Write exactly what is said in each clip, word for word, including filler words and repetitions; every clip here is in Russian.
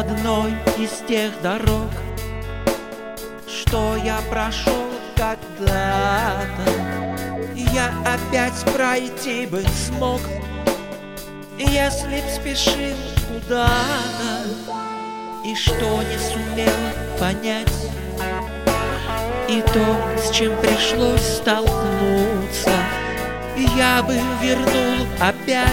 одной из тех дорог, что я прошел когда-то. Я опять пройти бы смог, если б спешил куда-то, и что не сумел понять, и то, с чем пришлось столкнуться, я бы вернул опять,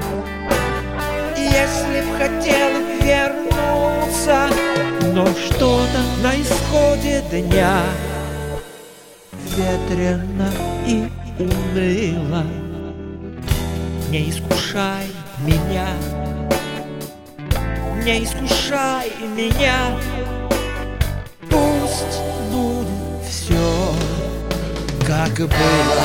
если б хотел вернуться. Но что-то на исходе дня ветрено и уныло. Не искушай меня, не искушай меня, пусть будет все, как было.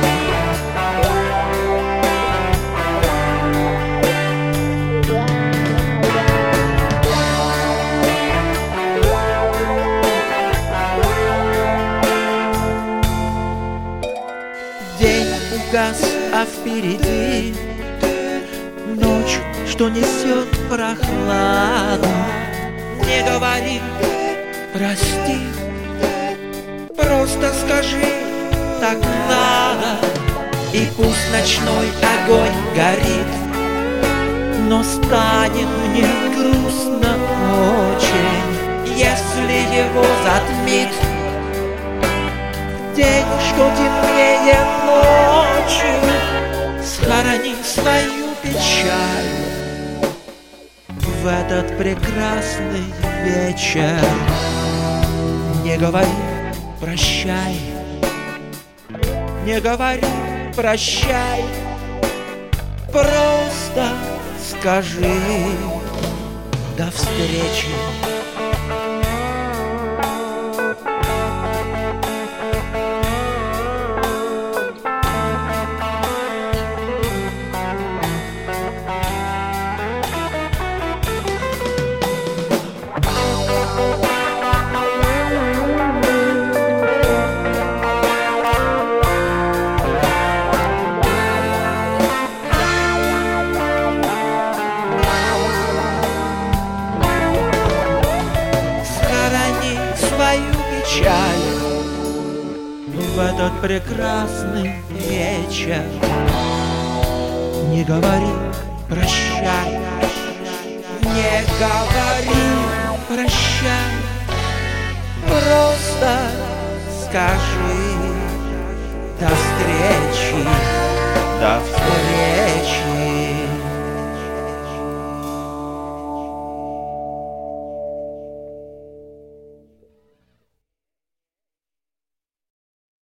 День угас, а впереди ночь, что несет прохладу. Не говори прости, просто скажи так надо. И пусть ночной огонь горит, но станет мне грустно очень, если его затмит день, что темнее ночью. Схорони свою печаль в этот прекрасный вечер. Не говори прощай, не говори прощай, просто скажи до встречи. Свою печаль в этот прекрасный вечер. Не говори прощай, не говори прощай, просто скажи до встречи.